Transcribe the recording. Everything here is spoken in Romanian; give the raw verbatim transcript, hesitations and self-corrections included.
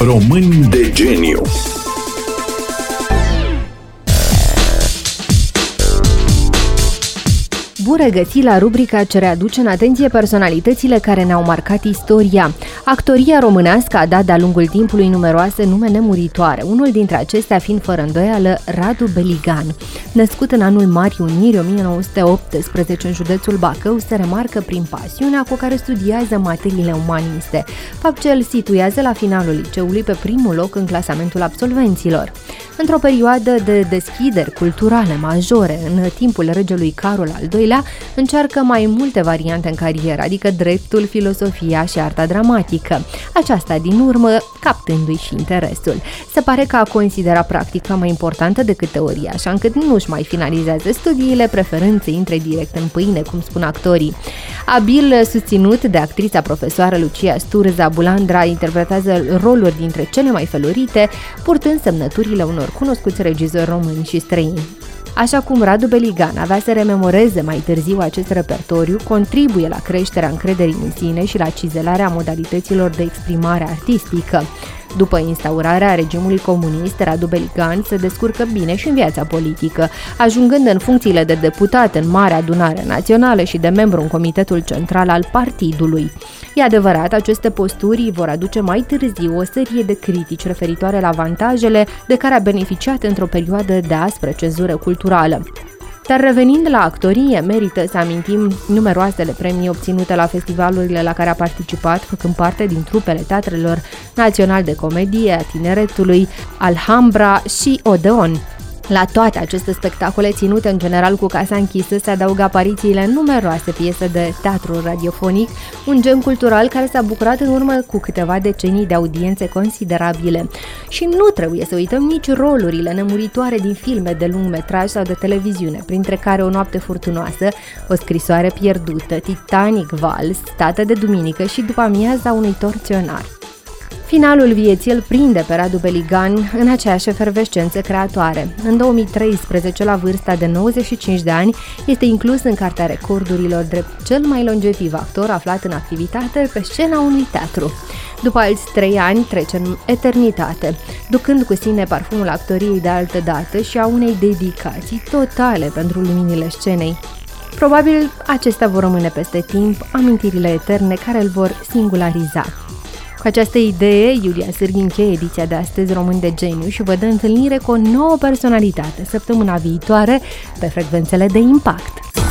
Români de geniu. Bun regăsit la rubrica ce readuce în atenție personalitățile care ne-au marcat istoria. Actoria românească a dat de-a lungul timpului numeroase nume nemuritoare, unul dintre acestea fiind fără îndoială Radu Beligan. Născut în anul Marii Uniri o mie nouă sute optsprezece în județul Bacău, se remarcă prin pasiunea cu care studiază materiile umaniste, fapt ce îl situează la finalul liceului pe primul loc în clasamentul absolvenților. Într-o perioadă de deschideri culturale majore, în timpul regelui Carol al doilea, încearcă mai multe variante în carieră, adică dreptul, filosofia și arta dramatică, aceasta din urmă captându-i și interesul. Se pare că a considerat practica mai importantă decât teoria, așa încât nu-și mai finalizează studiile, preferând să intre direct în pâine, cum spun actorii. Abil susținut de actrița profesoară Lucia Sturza, Bulandra interpretează roluri dintre cele mai felurite, purtând semnăturile unor cunoscuți regizori români și străini. Așa cum Radu Beligan avea să rememoreze mai târziu acest repertoriu, contribuie la creșterea încrederii în sine și la cizelarea modalităților de exprimare artistică. După instaurarea regimului comunist, Radu Beligan se descurcă bine și în viața politică, ajungând în funcțiile de deputat în Marea Adunare Națională și de membru în Comitetul Central al partidului. E adevărat, aceste posturi vor aduce mai târziu o serie de critici referitoare la avantajele de care a beneficiat într-o perioadă de aspră cenzură culturală. Dar revenind la actorie, merită să amintim numeroasele premii obținute la festivalurile la care a participat, făcând parte din trupele Teatrelor Național de Comedie, a Tineretului, Alhambra și Odeon. La toate aceste spectacole ținute în general cu casa închisă se adaugă aparițiile în numeroase piese de teatru radiofonic, un gen cultural care s-a bucurat în urmă cu câteva decenii de audiențe considerabile. Și nu trebuie să uităm nici rolurile nemuritoare din filme de lung metraj sau de televiziune, printre care O noapte furtunoasă, O scrisoare pierdută, Titanic Vals, Tată de duminică și După amiaza unui torționar. Finalul vieții îl prinde pe Radu Beligan în aceeași efervescență creatoare. În două mii treisprezece, la vârsta de nouăzeci și cinci de ani, este inclus în Cartea Recordurilor drept cel mai longeviv actor aflat în activitate pe scena unui teatru. După alți trei ani trece în eternitate, ducând cu sine parfumul actoriei de altă dată și a unei dedicații totale pentru luminile scenei. Probabil acestea vor rămâne peste timp amintirile eterne care îl vor singulariza. Cu această idee, Iulia Sârghi încheie ediția de astăzi Români de Geniu și vă dă întâlnire cu o nouă personalitate săptămâna viitoare pe frecvențele de Impact.